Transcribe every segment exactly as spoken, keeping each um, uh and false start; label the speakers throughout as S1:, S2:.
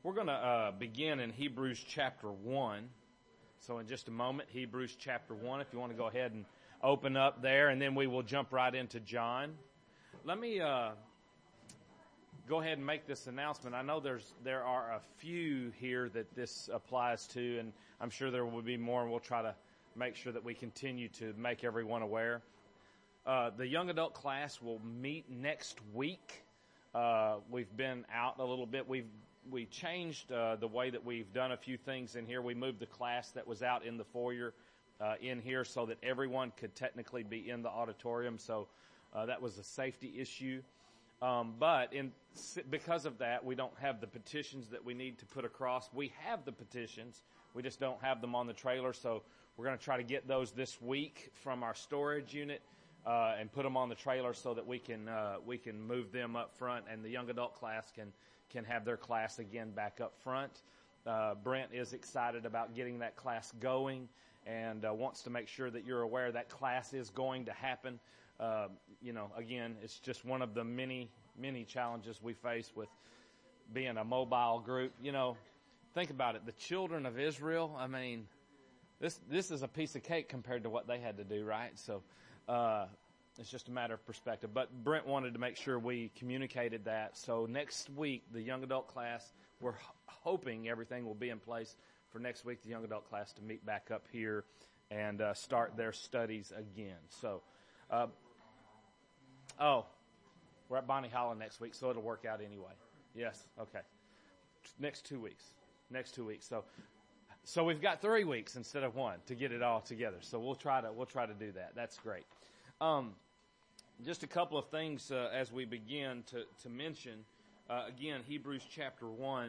S1: We're going to uh, begin in Hebrews chapter one. So in just a moment, Hebrews chapter one, if you want to go ahead and open up there, and then we will jump right into John. Let me uh, go ahead and make this announcement. I know there's there are a few here that this applies to, and I'm sure there will be more, and we'll try to make sure that we continue to make everyone aware. Uh, the young adult class will meet next week. Uh, we've been out a little bit. We've we changed uh, the way that we've done a few things in here. We moved the class that was out in the foyer uh, in here so that everyone could technically be in the auditorium. So uh, that was a safety issue. Um, but in because of that, we don't have the petitions that we need to put across. We have the petitions. We just don't have them on the trailer. So we're going to try to get those this week from our storage unit uh, and put them on the trailer so that we can uh, we can move them up front, and the young adult class can can have their class again back up front. Uh, Brent is excited about getting that class going and uh, wants to make sure that you're aware that class is going to happen. Uh, you know, again, it's just one of the many, many challenges we face with being a mobile group. You know, think about it. The children of Israel, I mean, this this is a piece of cake compared to what they had to do, right? So uh it's just a matter of perspective. But Brent wanted to make sure we communicated that. So next week, the young adult class, we're h- hoping everything will be in place for next week, the young adult class to meet back up here and uh, start their studies again. So, uh, oh, we're at Bonnie Holland next week, so it'll work out anyway. Yes, okay. Next two weeks. Next two weeks. So, so we've got three weeks instead of one to get it all together. So we'll try to we'll try to do that. That's great. Um, Just a couple of things uh, as we begin to, to mention. Uh, again, Hebrews chapter one.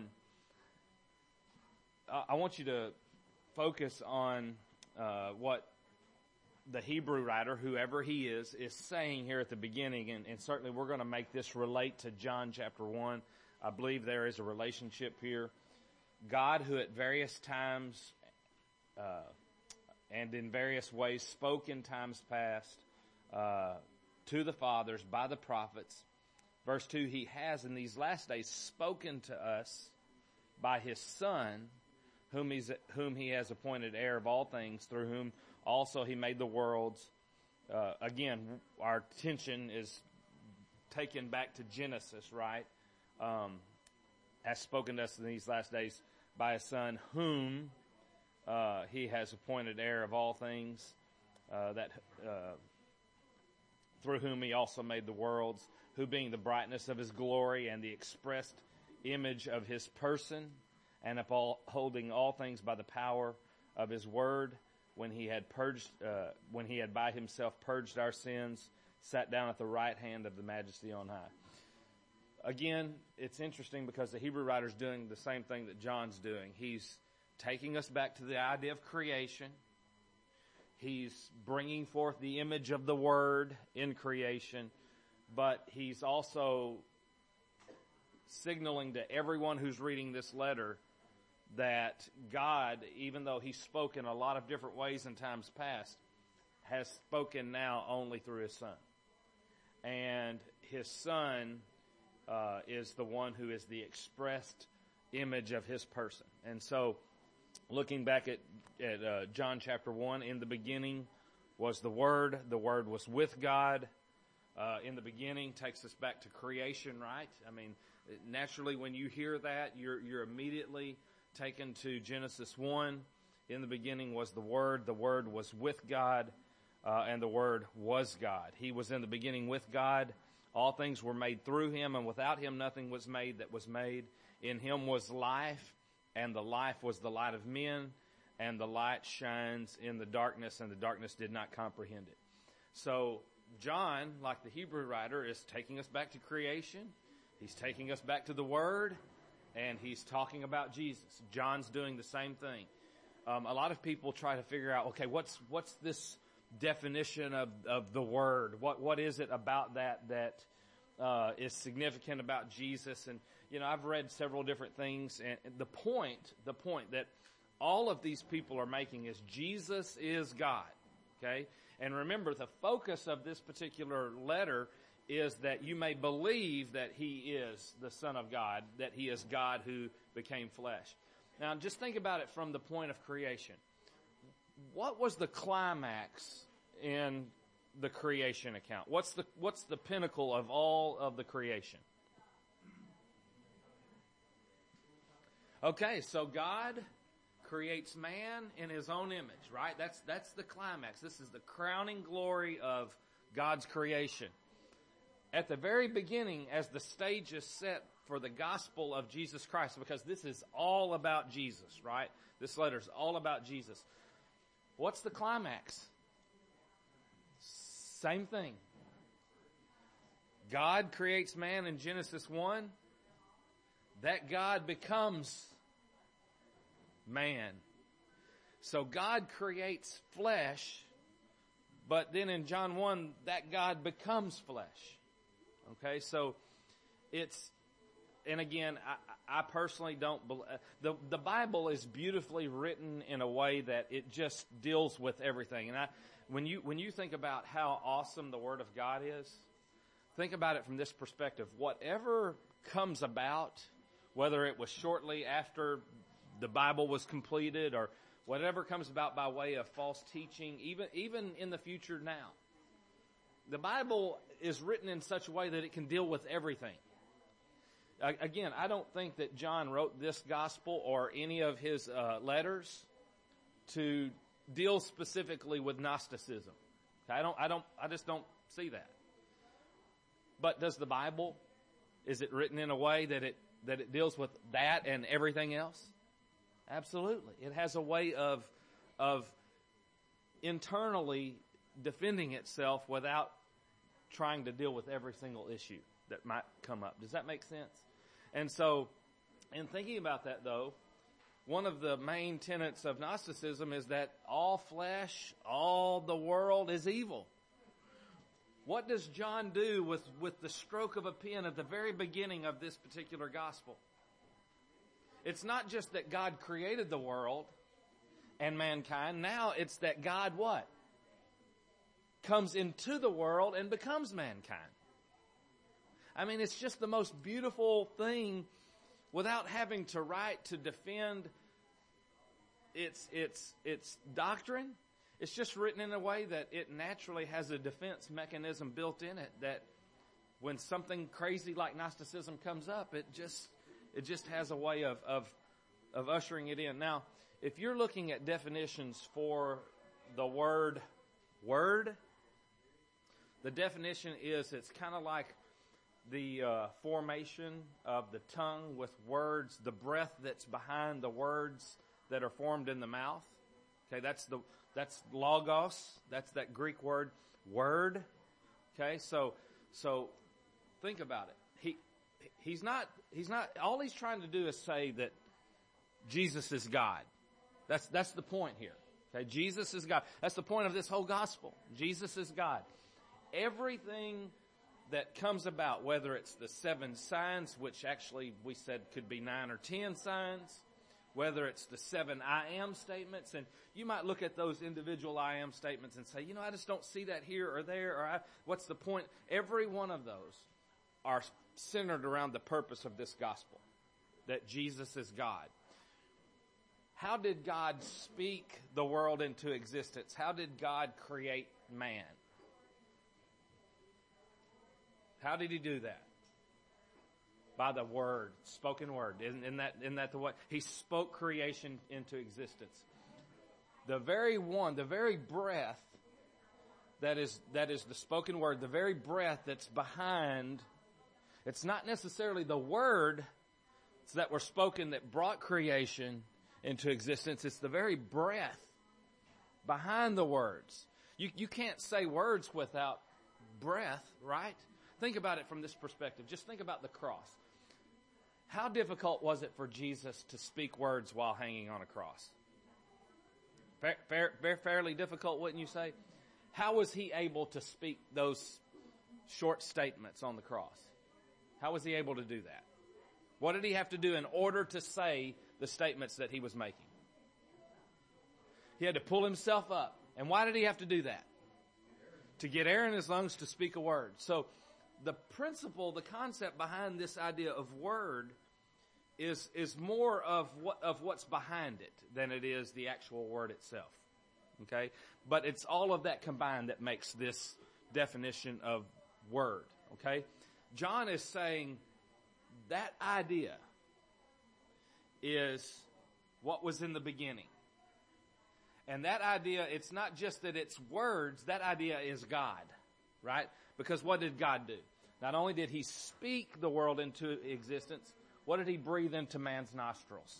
S1: Uh, I want you to focus on uh, what the Hebrew writer, whoever he is, is saying here at the beginning. And, and certainly we're going to make this relate to John chapter one. I believe there is a relationship here. God, who at various times uh, and in various ways spoke in times past, uh, to the fathers by the prophets. Verse two, he has in these last days spoken to us by his Son, whom he's whom he has appointed heir of all things, through whom also he made the worlds. Uh, again, our attention is taken back to Genesis, right? Um, has spoken to us in these last days by his Son, whom uh, he has appointed heir of all things, uh, that uh, through whom he also made the worlds, who being the brightness of his glory and the expressed image of his person, and upholding all things by the power of his word, when he had purged, uh, when he had by himself purged our sins, sat down at the right hand of the Majesty on high. Again, it's interesting because the Hebrew writer's doing the same thing that John's doing. He's taking us back to the idea of creation. He's bringing forth the image of the Word in creation, but he's also signaling to everyone who's reading this letter that God, even though he's spoken a lot of different ways in times past, has spoken now only through his Son. And his Son uh, is the one who is the expressed image of his person. And so, looking back at, at uh, John chapter one, in the beginning was the Word. The Word was with God. Uh, in the beginning takes us back to creation, right? I mean, naturally when you hear that, you're, you're immediately taken to Genesis one. In the beginning was the Word. The Word was with God, uh, and the Word was God. He was in the beginning with God. All things were made through him, and without him nothing was made that was made. In him was life, and the life was the light of men, and the light shines in the darkness, and the darkness did not comprehend it. So John, like the Hebrew writer, is taking us back to creation. He's taking us back to the Word, and he's talking about Jesus. John's doing the same thing. Um, a lot of people try to figure out, okay, what's what's this definition of, of the Word? What what is it about that that uh, is significant about Jesus? And you know, I've read several different things, and the point, the point that all of these people are making is Jesus is God, okay? And remember, the focus of this particular letter is that you may believe that he is the Son of God, that he is God who became flesh. Now, just think about it from the point of creation. What was the climax in the creation account? What's the, what's the pinnacle of all of the creation? Okay, so God creates man in his own image, right? That's, that's the climax. This is the crowning glory of God's creation. At the very beginning, as the stage is set for the gospel of Jesus Christ, because this is all about Jesus, right? This letter is all about Jesus. What's the climax? Same thing. God creates man in Genesis one. That God becomes man. So God creates flesh, but then in John one, that God becomes flesh. Okay, so it's, and again, I, I personally don't believe, the, the Bible is beautifully written in a way that it just deals with everything. And I, when you, when you think about how awesome the Word of God is, think about it from this perspective. Whatever comes about, whether it was shortly after the Bible was completed or whatever comes about by way of false teaching, even, even in the future now, the Bible is written in such a way that it can deal with everything. Again, I don't think that John wrote this gospel or any of his uh, letters to deal specifically with Gnosticism. I don't, I don't, I just don't see that. But does the Bible, is it written in a way that it, that it deals with that and everything else? Absolutely. It has a way of, of internally defending itself without trying to deal with every single issue that might come up. Does that make sense? And so, in thinking about that though, one of the main tenets of Gnosticism is that all flesh, all the world is evil. What does John do with, with the stroke of a pen at the very beginning of this particular gospel? It's not just that God created the world and mankind. Now it's that God what? Comes into the world and becomes mankind. I mean, it's just the most beautiful thing without having to write to defend its, its, its doctrine. It's just written in a way that it naturally has a defense mechanism built in it, that when something crazy like Gnosticism comes up, it just, it just has a way of, of, of ushering it in. Now, if you're looking at definitions for the word, word, the definition is it's kind of like the uh, formation of the tongue with words, the breath that's behind the words that are formed in the mouth. Okay, that's the that's logos. That's that Greek word, word. Okay, so so think about it. He he's not he's not all he's trying to do is say that Jesus is God. That's that's the point here. Okay, Jesus is God. That's the point of this whole gospel. Jesus is God. Everything that comes about, whether it's the seven signs, which actually we said could be nine or ten signs, whether it's the seven I am statements, and you might look at those individual I am statements and say, you know, I just don't see that here or there, or I, what's the point? Every one of those are centered around the purpose of this gospel, that Jesus is God. How did God speak the world into existence? How did God create man? How did he do that? By the word, spoken word. Isn't, isn't that, isn't that the way? He spoke creation into existence. The very one, the very breath that is, that is the spoken word, the very breath that's behind, it's not necessarily the words that were spoken that brought creation into existence. It's the very breath behind the words. You, you can't say words without breath, right? Think about it from this perspective. Just think about the cross. How difficult was it for Jesus to speak words while hanging on a cross? Fair, fair, fairly difficult, wouldn't you say? How was he able to speak those short statements on the cross? How was he able to do that? What did he have to do in order to say the statements that he was making? He had to pull himself up. And why did he have to do that? To get air in his lungs to speak a word. So the principle, the concept behind this idea of word is is more of what of what's behind it than it is the actual word itself. Okay? But it's all of that combined that makes this definition of word. Okay? John is saying that idea is what was in the beginning. And that idea, it's not just that it's words, that idea is God, right? Because what did God do? Not only did he speak the world into existence, what did he breathe into man's nostrils?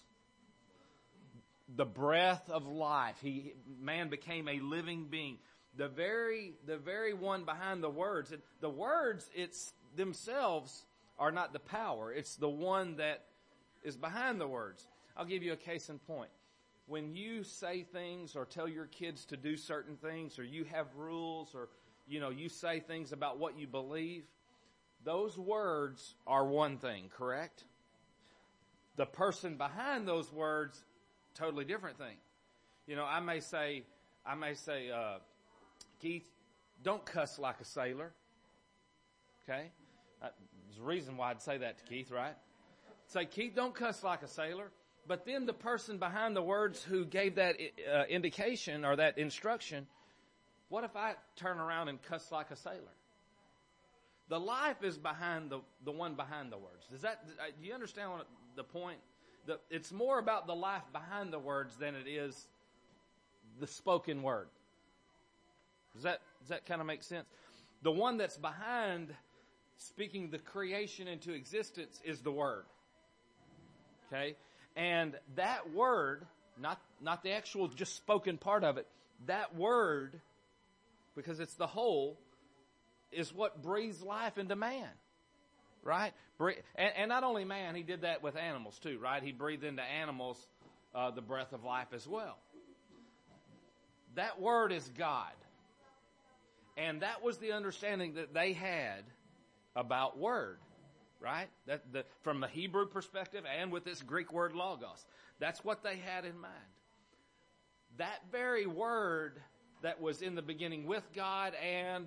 S1: The breath of life. He, man became a living being. The very, the very one behind the words. The words, it's themselves are not the power. It's the one that is behind the words. I'll give you a case in point. When you say things or tell your kids to do certain things, or you have rules, or, you know, you say things about what you believe, those words are one thing, correct? The person behind those words, totally different thing. You know, I may say, I may say, uh, Keith, don't cuss like a sailor. Okay? Uh, there's a reason why I'd say that to Keith, right? Say, Keith, don't cuss like a sailor. But then the person behind the words who gave that uh, indication or that instruction, what if I turn around and cuss like a sailor? The life is behind the, the one behind the words. Does that, do you understand what the point? The, it's more about the life behind the words than it is the spoken word. Does that, does that kind of make sense? The one that's behind speaking the creation into existence is the word. Okay? And that word, not, not the actual just spoken part of it, that word, because it's the whole, is what breathes life into man. Right? And, and not only man, he did that with animals too, right? He breathed into animals uh, the breath of life as well. That word is God. And that was the understanding that they had about word. Right? That the, from the Hebrew perspective and with this Greek word logos. That's what they had in mind. That very word that was in the beginning with God and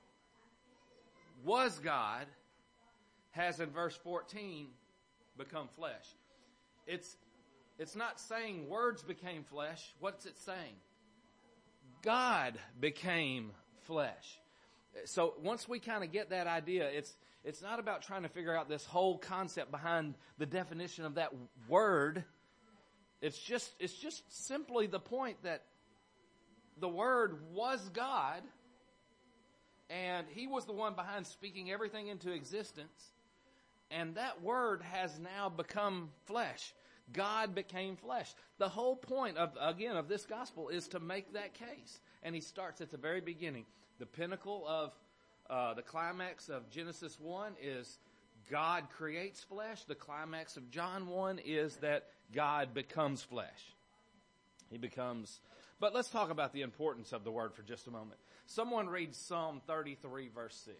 S1: was God has in verse fourteen become flesh. It's, it's not saying words became flesh. What's it saying? God became flesh. So once we kind of get that idea, it's it's not about trying to figure out this whole concept behind the definition of that word. It's just it's just simply the point that the Word was God, and He was the one behind speaking everything into existence, and that Word has now become flesh. God became flesh. The whole point of, again, of this gospel is to make that case. And He starts at the very beginning. The pinnacle of uh, the climax of Genesis one is God creates flesh. The climax of John one is that God becomes flesh. He becomes... But let's talk about the importance of the Word for just a moment. Someone read Psalm thirty-three, verse six.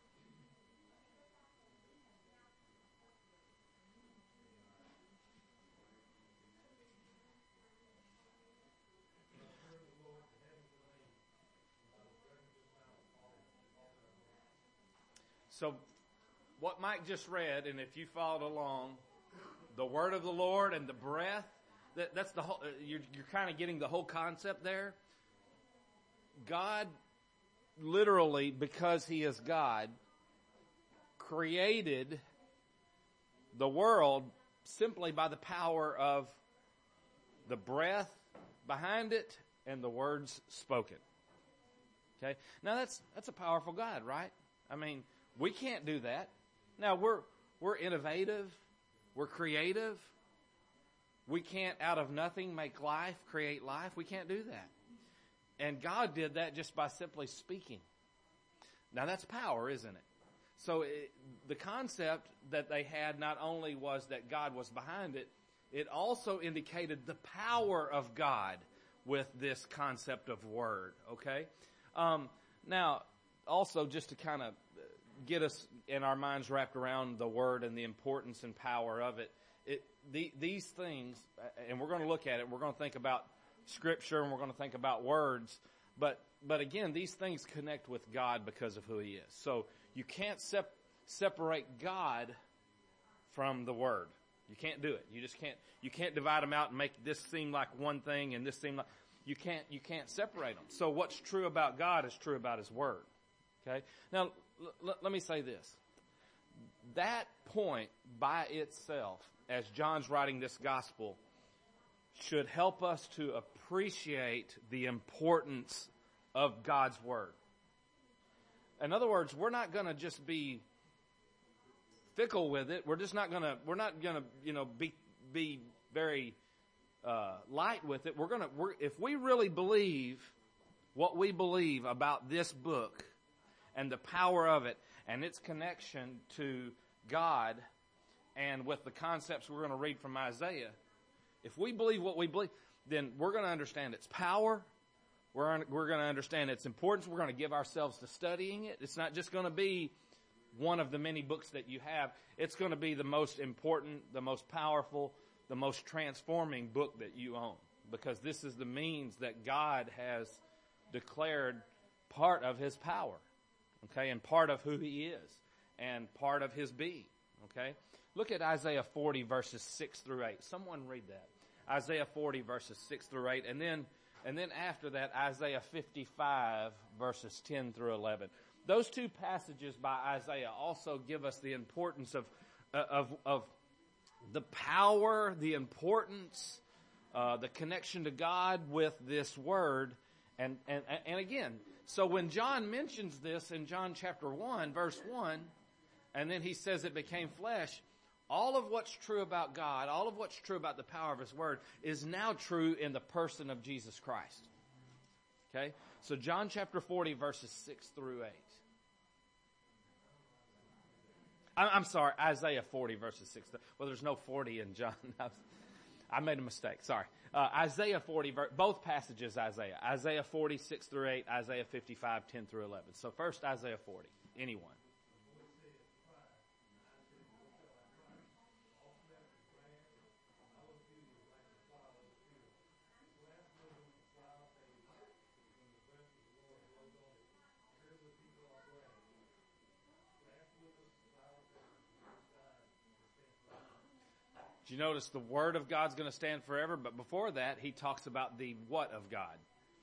S1: So, what Mike just read, and if you followed along, the word of the Lord and the breath, that, that's the whole, you're, you're kind of getting the whole concept there. God, literally, because He is God, created the world simply by the power of the breath behind it and the words spoken. Okay? Now that's, that's a powerful God, right? I mean, we can't do that. Now, we're we're innovative. We're creative. We can't, out of nothing, make life, create life. We can't do that. And God did that just by simply speaking. Now, that's power, isn't it? So it, the concept that they had not only was that God was behind it, it also indicated the power of God with this concept of word, okay? Um, now, also, just to kind of get us in our minds wrapped around the word and the importance and power of it. It the, these things, and we're going to look at it, we're going to think about Scripture and we're going to think about words, but but again, these things connect with God because of who He is. So you can't sep- separate God from the Word. You can't do it. You just can't, you can't divide them out and make this seem like one thing and this seem like, you can't, you can't separate them. So what's true about God is true about His Word. Okay? Now, l- l- let me say this. That point by itself, as John's writing this gospel, should help us to appreciate the importance of God's Word. In other words, we're not going to just be fickle with it. We're just not going to, we're not going to, you know, be, be very, uh, light with it. We're going to, we're, if we really believe what we believe about this book and the power of it and its connection to God and with the concepts we're going to read from Isaiah, if we believe what we believe, then we're going to understand its power. We're, we're going to understand its importance. We're going to give ourselves to studying it. It's not just going to be one of the many books that you have. It's going to be the most important, the most powerful, the most transforming book that you own. Because this is the means that God has declared part of His power. Okay, and part of who He is. And part of His being. Okay? Look at Isaiah forty verses six through eight. Someone read that. Isaiah forty verses six through eight. And then And then after that, Isaiah fifty-five, verses ten through eleven. Those two passages by Isaiah also give us the importance of, of, of the power, the importance, uh, the connection to God with this Word. And, and, and again, so when John mentions this in John chapter one, verse one, and then he says it became flesh, all of what's true about God, all of what's true about the power of His Word is now true in the person of Jesus Christ. Okay? So John chapter forty, verses six through eight. I'm sorry, Isaiah forty, verses six. Well, there's no forty in John. I made a mistake. Sorry. Uh, Isaiah forty, both passages Isaiah. Isaiah forty, six through eight. Isaiah fifty-five, ten through eleven. So first Isaiah forty. Anyone. Do you notice the Word of God's going to stand forever? But before that, he talks about the what of God?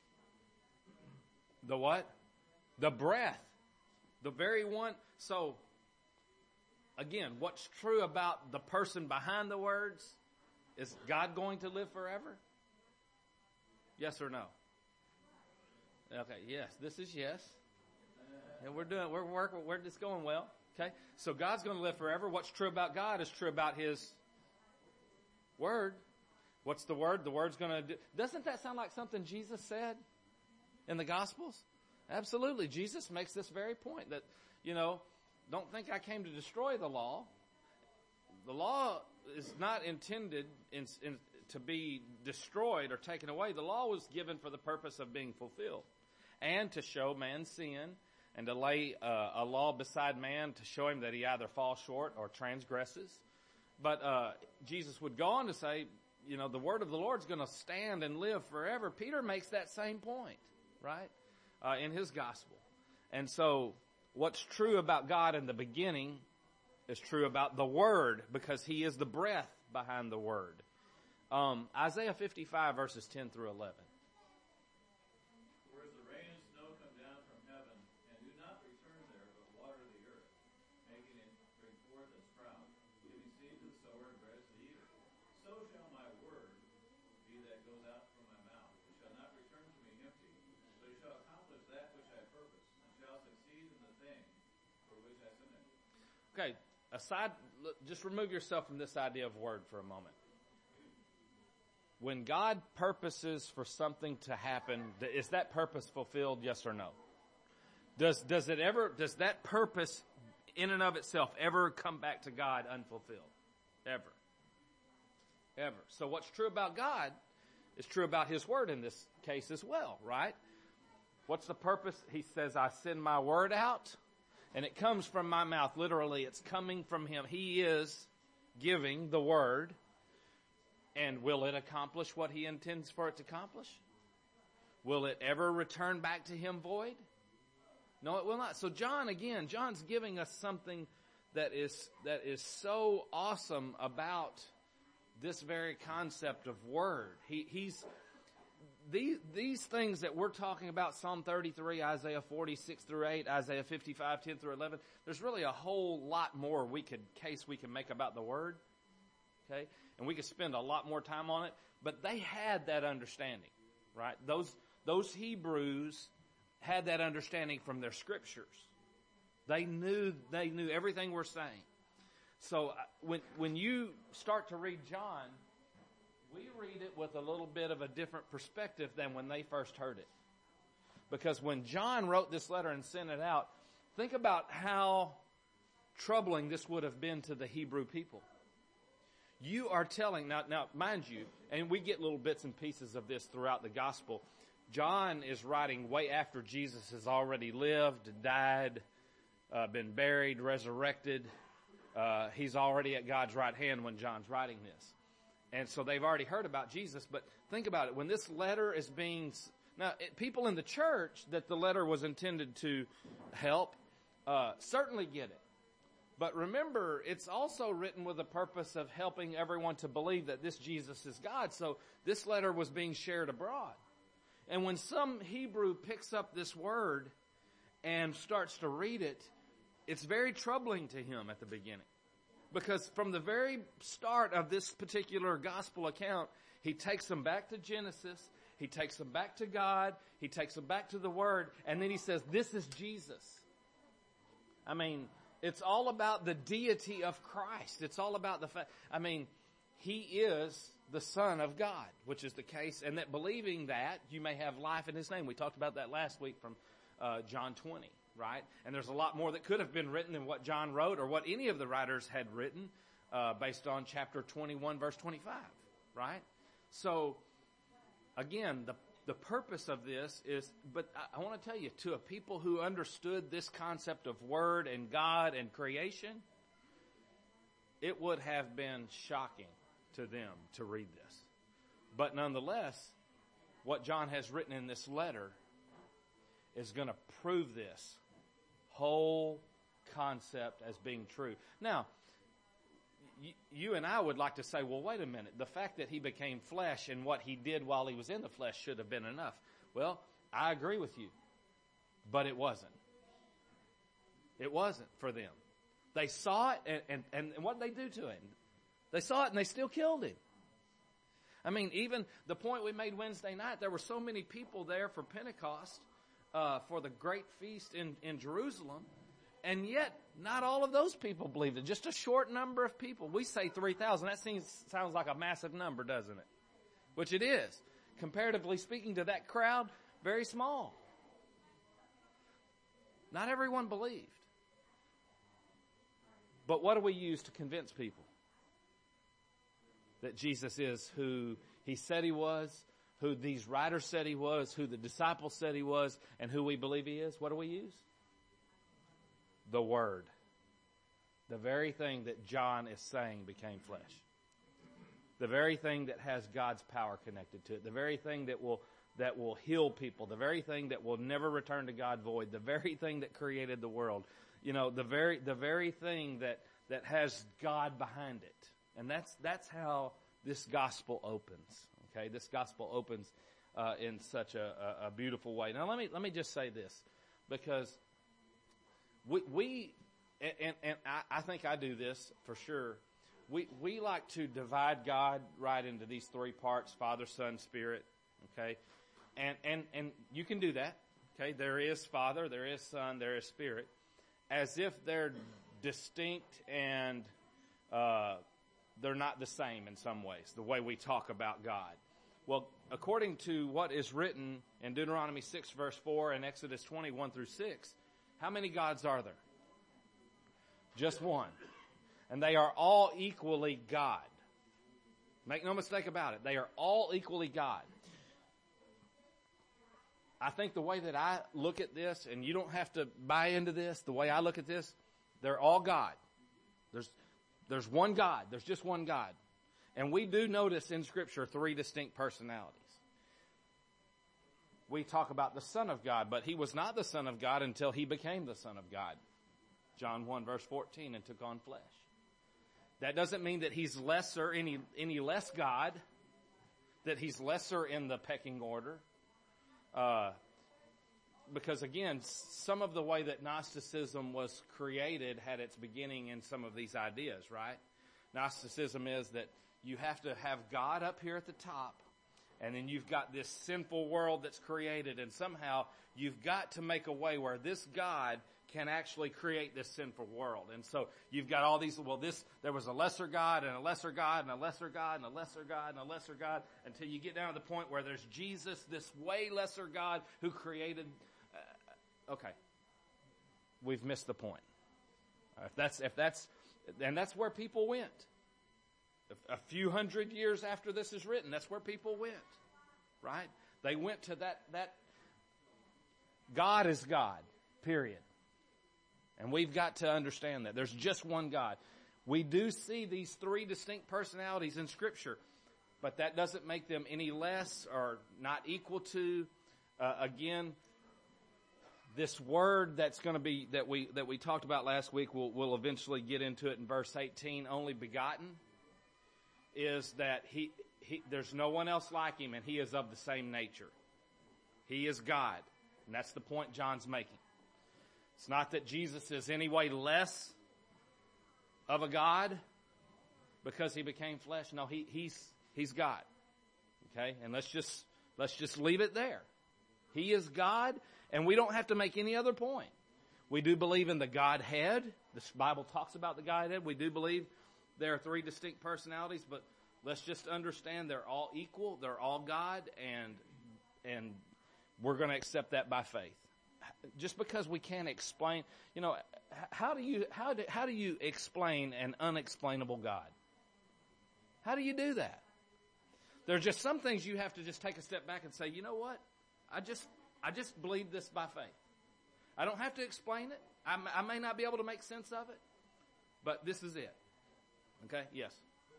S1: The what? The breath. The very one. So, again, what's true about the person behind the words? Is God going to live forever? Yes or no? Okay, yes. This is yes. And we're doing, we're working, we're just going well. Okay? So God's going to live forever. What's true about God is true about His Word. What's the Word? The Word's going to do. Doesn't that sound like something Jesus said in the Gospels? Absolutely. Jesus makes this very point that, you know, don't think I came to destroy the law. The law is not intended in, in, to be destroyed or taken away. The law was given for the purpose of being fulfilled and to show man's sin and to lay uh, a law beside man to show him that he either falls short or transgresses. But uh, Jesus would go on to say, you know, the word of the Lord is going to stand and live forever. Peter makes that same point, right, uh, in his gospel. And so what's true about God in the beginning is true about the Word because He is the breath behind the Word. Um, Isaiah fifty-five, verses ten through eleven.
S2: Whereas the rain and snow come down from heaven, and do not return there, but water the earth, making it bring forth its sprout, giving seed to the sower and bread to the eater. So shall my word be that goes out from my mouth. It shall not return to me empty, but it shall accomplish that which I purpose, and shall succeed in the thing for which I sent it.
S1: Okay, aside, just remove yourself from this idea of word for a moment. When God purposes for something to happen, is that purpose fulfilled, yes or no? Does does it ever does that purpose in and of itself ever come back to God unfulfilled? Ever. Ever. So what's true about God is true about His Word in this case as well, right? What's the purpose? He says, I send my word out, and it comes from my mouth. Literally, it's coming from Him. He is giving the word. And will it accomplish what He intends for it to accomplish? Will it ever return back to Him void? No, it will not. So John, again, John's giving us something that is that is so awesome about this very concept of word. He, he's these these things that we're talking about, Psalm thirty-three, Isaiah forty, six through eight, Isaiah fifty-five, ten through eleven. There's really a whole lot more we could case we can make about the word. Okay? And we could spend a lot more time on it, but they had that understanding, right? Those those Hebrews had that understanding from their scriptures. They knew they knew everything we're saying. So when when you start to read John, we read it with a little bit of a different perspective than when they first heard it. Because when John wrote this letter and sent it out, think about how troubling this would have been to the Hebrew people. You are telling, now, now mind you, and we get little bits and pieces of this throughout the gospel, John is writing way after Jesus has already lived, died, uh, been buried, resurrected. Uh, he's already at God's right hand when John's writing this. And so they've already heard about Jesus, but think about it. When this letter is being, now it, people in the church that the letter was intended to help, uh, certainly get it. But remember, it's also written with the purpose of helping everyone to believe that this Jesus is God. So this letter was being shared abroad. And when some Hebrew picks up this word and starts to read it, it's very troubling to him at the beginning. Because from the very start of this particular gospel account, he takes them back to Genesis, he takes them back to God, he takes them back to the Word, and then he says, this is Jesus. I mean, it's all about the deity of Christ. It's all about the fact, I mean, he is the Son of God, which is the case, and that believing that, you may have life in his name. We talked about that last week from uh, John twenty. Right? And there's a lot more that could have been written than what John wrote or what any of the writers had written uh, based on chapter twenty-one, verse twenty-five. Right? So, again, the the purpose of this is, but I, I want to tell you, to a people who understood this concept of word and God and creation, it would have been shocking to them to read this. But nonetheless, what John has written in this letter is going to prove this whole concept as being true. Now, y- you and I would like to say, well, wait a minute. The fact that he became flesh and what he did while he was in the flesh should have been enough. Well, I agree with you. But it wasn't. It wasn't for them. They saw it, and, and, and what did they do to him? They saw it, and they still killed him. I mean, even the point we made Wednesday night, there were so many people there for Pentecost, Uh, for the great feast in, in Jerusalem, and yet not all of those people believed it. Just a short number of people. We say three thousand. That seems sounds like a massive number, doesn't it? Which it is. Comparatively speaking to that crowd, very small. Not everyone believed. But what do we use to convince people? That Jesus is who he said he was, who these writers said he was, who the disciples said he was, and who we believe he is. What do we use? The Word. The very thing that John is saying became flesh. The very thing that has God's power connected to it. The very thing that will that will heal people. The very thing that will never return to God void. The very thing that created the world. You know, the very the very thing that, that has God behind it. And that's that's how this gospel opens. Okay, this gospel opens uh, in such a, a, a beautiful way. Now, let me let me just say this, because we we and, and I, I think I do this for sure. We we like to divide God right into these three parts: Father, Son, Spirit. Okay, and and and you can do that. Okay, there is Father, there is Son, there is Spirit, as if they're distinct and uh, they're not the same in some ways, the way we talk about God. Well, according to what is written in Deuteronomy six, verse four, and Exodus twenty, one through six, how many gods are there? Just one. And they are all equally God. Make no mistake about it. They are all equally God. I think the way that I look at this, and you don't have to buy into this, the way I look at this, they're all God. There's, there's one God. There's just one God. And we do notice in Scripture three distinct personalities. We talk about the Son of God, but he was not the Son of God until he became the Son of God. John one, verse fourteen, and took on flesh. That doesn't mean that he's lesser, any, any less God, that he's lesser in the pecking order. Uh, because again, some of the way that Gnosticism was created had its beginning in some of these ideas, right? Gnosticism is that you have to have God up here at the top, and then you've got this sinful world that's created, and somehow you've got to make a way where this God can actually create this sinful world. And so you've got all these, well, this, there was a lesser God and a lesser God and a lesser God and a lesser God and a lesser God, until you get down to the point where there's Jesus, this way lesser God who created, uh, okay. We've missed the point. If that's, if that's, and that's where people went. A few hundred years after this is written, that's where people went, right? They went to that, that God is God, period. And we've got to understand that. There's just one God. We do see these three distinct personalities in Scripture, but that doesn't make them any less or not equal to, uh, again, this word that's going to be, that we, that we talked about last week, we'll, we'll eventually get into it in verse eighteen, only begotten, is that he, he, there's no one else like him, and he is of the same nature. He is God. And that's the point John's making. It's not that Jesus is any way less of a God because he became flesh. No, he, he's, he's God. Okay? And let's just, let's just leave it there. He is God, and we don't have to make any other point. We do believe in the Godhead. The Bible talks about the Godhead. We do believe there are three distinct personalities, but let's just understand they're all equal. They're all God, and, and we're going to accept that by faith. Just because we can't explain, you know, how do you, how do, how do you explain an unexplainable God? How do you do that? There are just some things you have to just take a step back and say, you know what? I just, I just believe this by faith. I don't have to explain it. I, I may not be able to make sense of it, but this is it. Okay? Yes.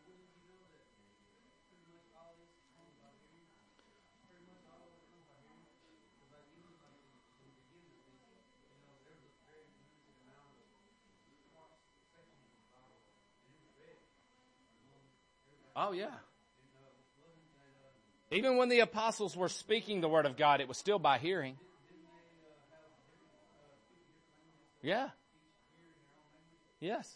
S1: Oh, yeah. Even when the apostles were speaking the word of God, it was still by hearing. Yeah. Yes.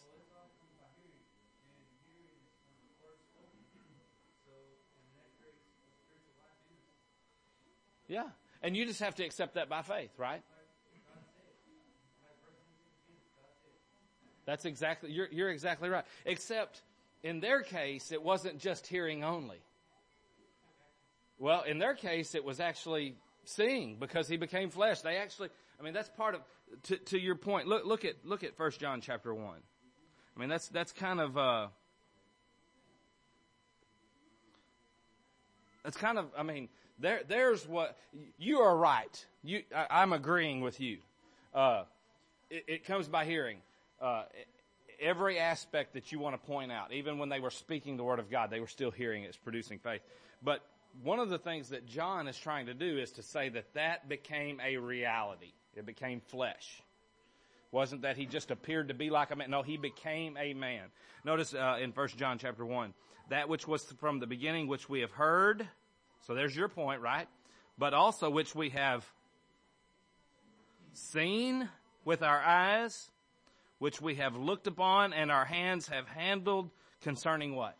S1: Yeah. And you just have to accept that by faith, right? That's exactly, you're, you're exactly right. Except in their case, it wasn't just hearing only. Well, in their case, it was actually seeing because he became flesh. They actually, I mean, that's part of, to, to your point, look, look at, look at First John chapter one. I mean, that's, that's kind of, uh, that's kind of, I mean, there, there's what, you are right. You, I, I'm agreeing with you. Uh, it, it comes by hearing. Uh, every aspect that you want to point out, even when they were speaking the word of God, they were still hearing it. It's producing faith. But one of the things that John is trying to do is to say that that became a reality. It became flesh. Wasn't that he just appeared to be like a man? No, he became a man. Notice uh, in First John chapter one, that which was from the beginning, which we have heard. So there's your point, right? But also which we have seen with our eyes, which we have looked upon and our hands have handled concerning what?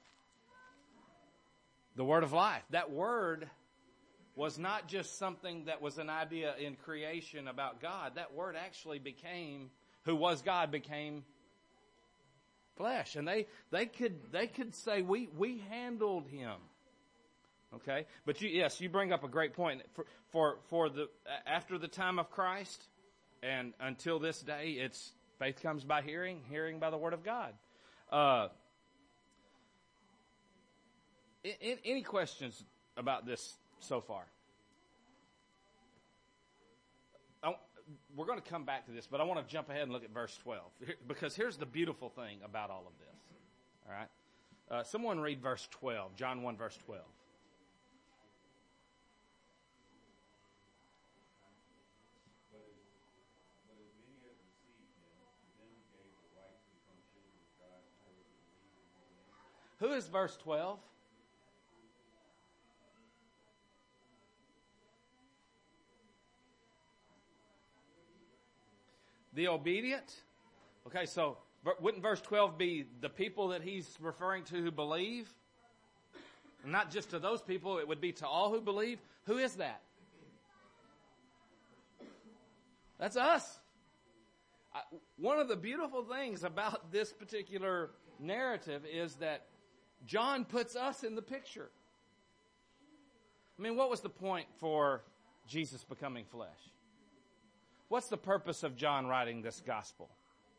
S1: The word of life. That word was not just something that was an idea in creation about God. That word actually became, who was God became flesh. And they, they could, they could say, we, we handled him. Okay? But you, yes, you bring up a great point. For, for, for the, after the time of Christ and until this day, it's, faith comes by hearing, hearing by the word of God. Uh, in, in, any questions about this so far? I, we're going to come back to this, but I want to jump ahead and look at verse twelve. Because here's the beautiful thing about all of this. All right? Uh, someone read verse twelve, John one, verse twelve.
S2: But as, but as many as received him, to them he gave
S1: Who is verse twelve? The obedient? Okay, so wouldn't verse twelve be the people that he's referring to who believe? And not just to those people, it would be to all who believe. Who is that? That's us. I, one of the beautiful things about this particular narrative is that John puts us in the picture. I mean, what was the point for Jesus becoming flesh? What's the purpose of John writing this gospel?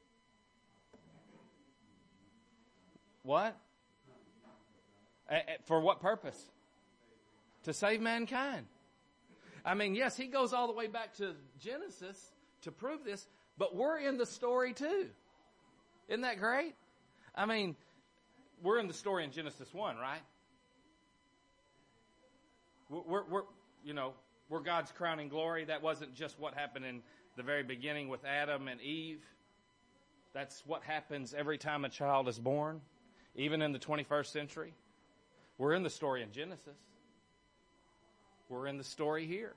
S1: What? For what purpose? To save mankind. I mean, yes, he goes all the way back to Genesis to prove this, but we're in the story too. Isn't that great? I mean, we're in the story in Genesis one, right? We're, we're, you know, we're God's crowning glory. That wasn't just what happened in the very beginning with Adam and Eve. That's what happens every time a child is born, even in the twenty-first century. We're in the story in Genesis. We're in the story here.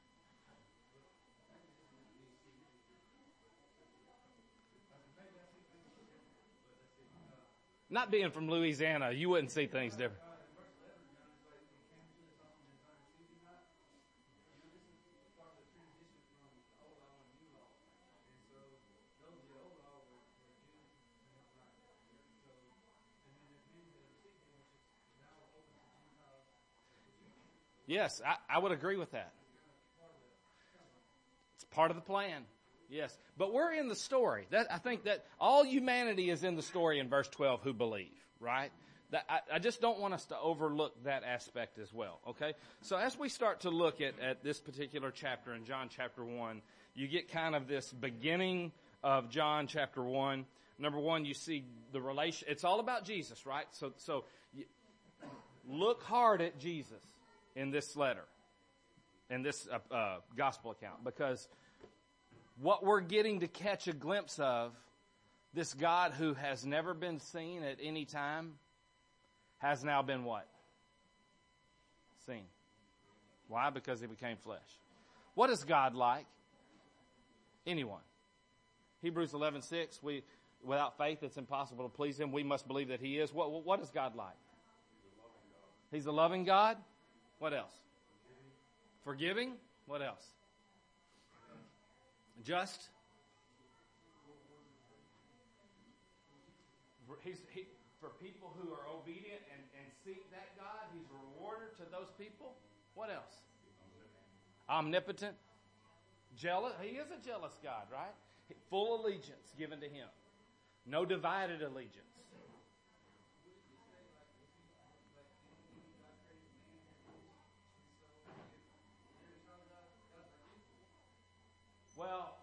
S1: Not being from Louisiana, you wouldn't see things different. Yes, I, I would agree with that. It's part of the plan. Yes. But we're in the story. That, I think that all humanity is in the story in verse twelve who believe, right? That, I, I just don't want us to overlook that aspect as well, okay? So as we start to look at, at this particular chapter in John chapter one, you get kind of this beginning of John chapter one. Number one, you see the relation. It's all about Jesus, right? So, so you, look hard at Jesus in this letter, in this uh, uh, gospel account, because what we're getting to catch a glimpse of, this God who has never been seen at any time, has now been what? Seen. Why? Because he became flesh. What is God like? Anyone. Hebrews eleven six, we, without faith it's impossible to please him. We must believe that he is. What, what is God like? He's a loving God. What else? Forgiving. What else? Just. He's, he, for people who are obedient and, and seek that God, he's a rewarder to those people. What else? Omnipotent. Jealous. He is a jealous God, right? Full allegiance given to him. No divided allegiance. Well,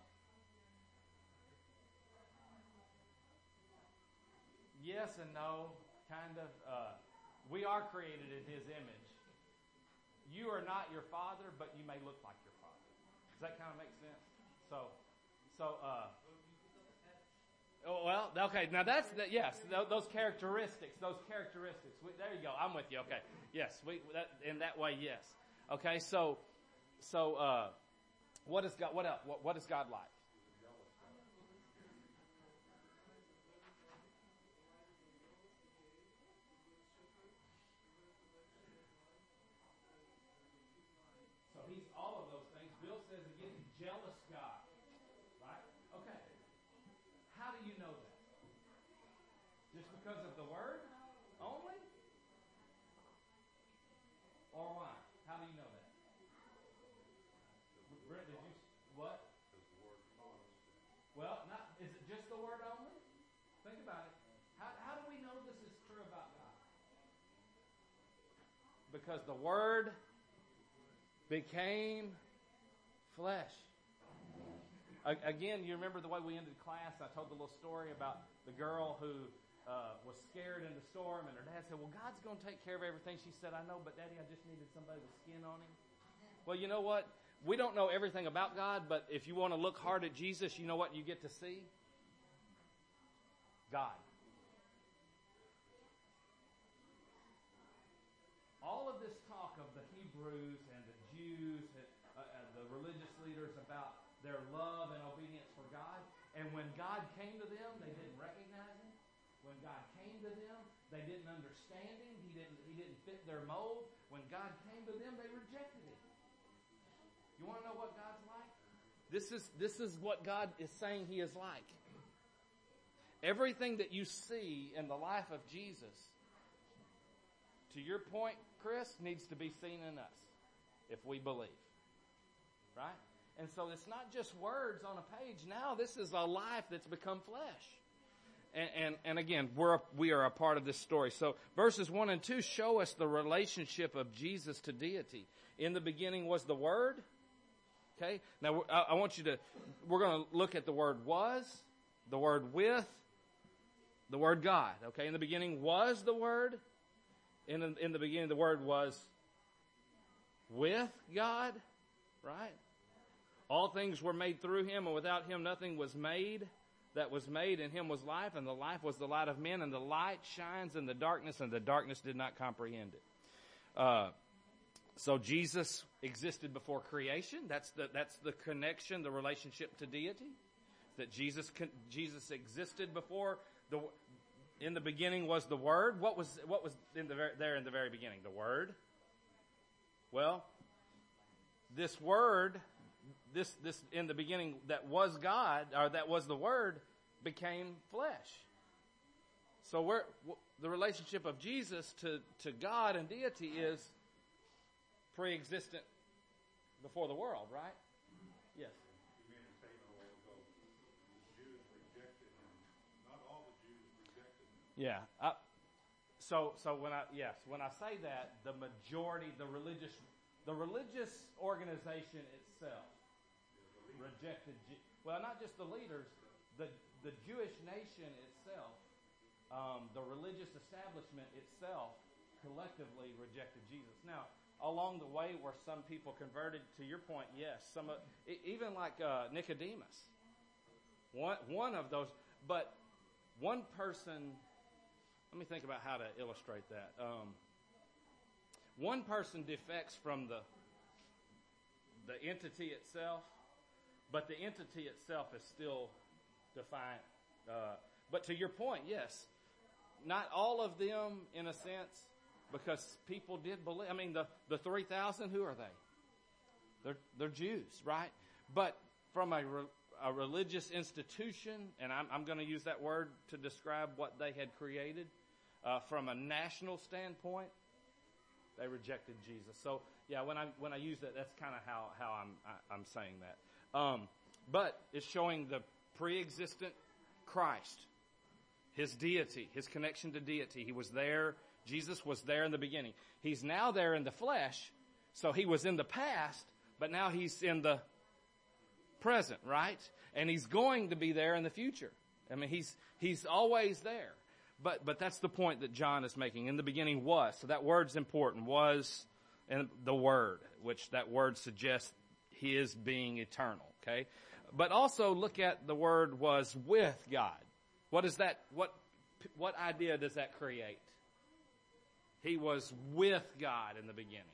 S1: yes and no, kind of. Uh, we are created in his image. You are not your father, but you may look like your father. Does that kind of make sense? So, so, uh, oh, well, okay, now that's, the, yes, th- those characteristics, those characteristics. We, there you go, I'm with you, okay. Yes, we, that, in that way, yes. Okay, so, so, uh, what is God, what else, what, what is God like? So he's all of those things. Bill says again, jealous God. Right? Okay. How do you know that? Just because of the word only? Or why? How do you know that? Brent, did you, what? Well, not, is it just the word only? Think about it. How, how do we know this is true about God? Because the word became flesh. Again, you remember the way we ended class? I told the little story about the girl who uh, was scared in the storm, and her dad said, well, God's going to take care of everything. She said, I know, but Daddy, I just needed somebody with skin on him. Well, you know what? We don't know everything about God, but if you want to look hard at Jesus, you know what you get to see? God. all of this talk of the Hebrews and the Jews, uh, uh, the religious leaders about their love and obedience for God, and when God came to them, they didn't recognize Him. When God came to them, they didn't understand Him. He didn't, he didn't fit their mold. When God came to them, they rejected Him. You want to know what God's like? This is, this is what God is saying He is like. Everything that you see in the life of Jesus, to your point, Chris, needs to be seen in us if we believe. Right? And so it's not just words on a page. Now this is a life that's become flesh. And, and, and again, we're, we are a part of this story. So verses one and two show us the relationship of Jesus to deity. In the beginning was the Word. Okay? Now I, I want you to, we're going to look at the word was, the word with, the word God. Okay? In the beginning was the Word. In the, in the beginning the Word was with God. Right? All things were made through Him, and without Him nothing was made that was made. In Him was life, and the life was the light of men, and the light shines in the darkness, and the darkness did not comprehend it. Uh, so Jesus existed before creation. That's the that's the connection, the relationship to deity. That Jesus Jesus existed before the. In the beginning was the Word. What was what was in the there in the very beginning? The Word. Well, this Word. This, this, in the beginning, that was God, or that was the Word, became flesh. So we're, the relationship of Jesus to, to God and deity is pre-existent before the world, right? Yes.
S3: You made a statement a while ago. The Jews rejected Him. Not all the Jews rejected Him.
S1: Yeah. I, so, so when I, yes, when I say that, the majority, the religious, the religious organization itself, rejected, well, not just the leaders, the the Jewish nation itself, um, the religious establishment itself, collectively rejected Jesus. Now, along the way, where some people converted, to your point, yes, some of, even like uh, Nicodemus, one one of those, but one person. Let me think about how to illustrate that. Um, one person defects from the the entity itself. But the entity itself is still defiant. Uh, but to your point, yes, not all of them, in a sense, because people did believe. I mean, the, the three thousand, who are they? They're, they're Jews, right? But from a, re, a religious institution, and I'm, I'm going to use that word to describe what they had created, uh, from a national standpoint, they rejected Jesus. So, yeah, when I when I use that, that's kind of how, how I'm I, I'm saying that. Um, but it's showing the pre-existent Christ, His deity, His connection to deity. He was there. Jesus was there in the beginning. He's now there in the flesh. So He was in the past, but now He's in the present, right? And He's going to be there in the future. I mean, He's, He's always there. But, but that's the point that John is making. In the beginning was. So that word's important. Was, and the Word, which that word suggests His being eternal, okay? But also look at the word was with God. What is that? What, what idea does that create? He was with God in the beginning.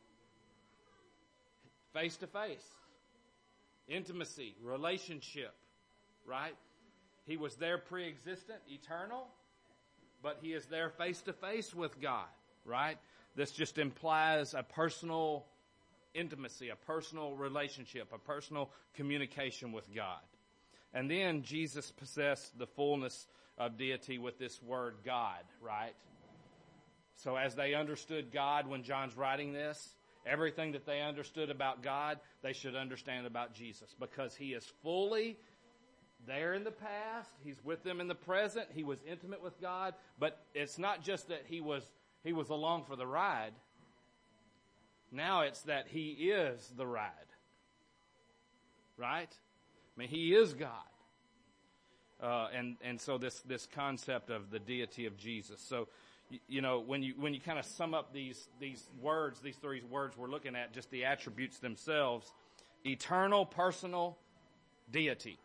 S1: Face to face. Intimacy, relationship, right? He was there pre-existent, eternal, but He is there face to face with God, right? This just implies a personal intimacy, a personal relationship, a personal communication with God. And then Jesus possessed the fullness of deity with this word God, right? So as they understood God when John's writing this, everything that they understood about God, they should understand about Jesus, because He is fully there in the past. He's with them in the present. He was intimate with God, but it's not just that he was he was along for the ride. Now it's that He is the ride. Right? I mean, He is God. Uh, and, and so this, this concept of the deity of Jesus. So, you, you know, when you, when you kind of sum up these, these words, these three words we're looking at, just the attributes themselves, eternal, personal, deity.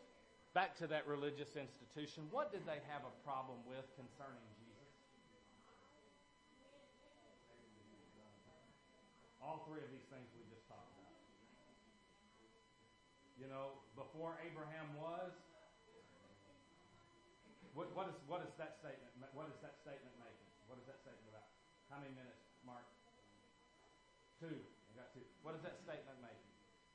S1: Back to that religious institution, what did they have a problem with concerning Jesus? all three of these things we just talked about. You know, before Abraham was, what, what is what is that statement? What is that statement making? What is that statement about? How many minutes, Mark? Two. I got two. What is that statement making?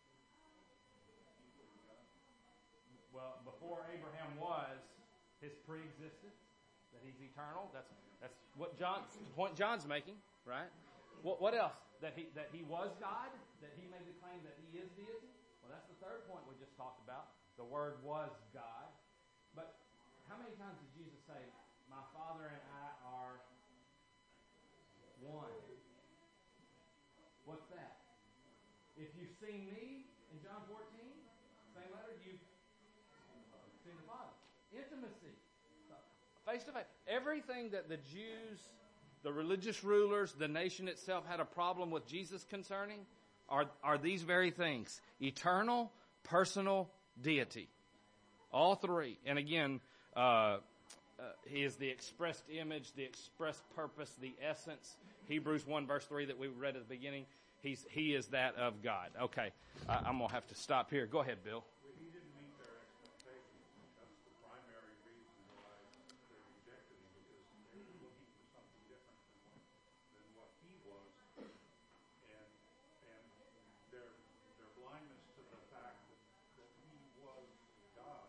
S1: Well, before Abraham was, his pre-existence, that he's eternal. That's that's what John the point John's making, right? What what else? That he that he was God. That he made the claim that he is deity. Well, that's the third point we just talked about. The Word was God. But how many times did Jesus say, "My Father and I are one"? What's that? If you've seen me in John fourteen, same letter, you've seen the Father. Intimacy. Face to face. Everything that the Jews, the religious rulers, the nation itself had a problem with Jesus concerning are, are these very things. Eternal, personal, deity. All three. And again, uh, uh, he is the expressed image, the expressed purpose, the essence. Hebrews one verse three that we read at the beginning. He's, he is that of God. Okay, uh, I'm going to have to stop here. Go ahead, Bill.
S3: He didn't meet their expectations. That's the primary reason why they rejected him, because they were looking for something different than what, than what he was. And and their their blindness to the fact that, that he was God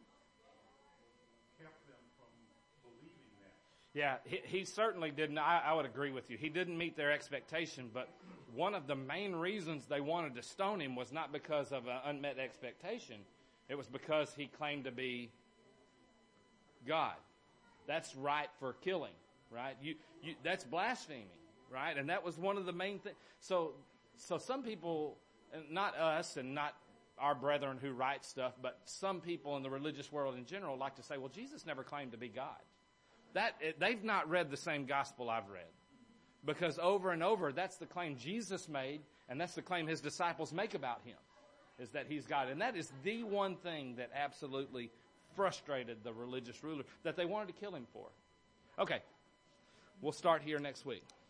S3: kept them from believing that.
S1: Yeah, he, he certainly didn't. I, I would agree with you. He didn't meet their expectation, but one of the main reasons they wanted to stone him was not because of an unmet expectation. It was because he claimed to be God. That's right for killing, right? You, you, that's blaspheming, right? And that was one of the main things. So, so some people, not us and not our brethren who write stuff, but some people in the religious world in general like to say, well, Jesus never claimed to be God. That they've not read the same gospel I've read. Because over and over, that's the claim Jesus made, and that's the claim his disciples make about him, is that he's God. And that is the one thing that absolutely frustrated the religious ruler, that they wanted to kill him for. Okay, we'll start here next week.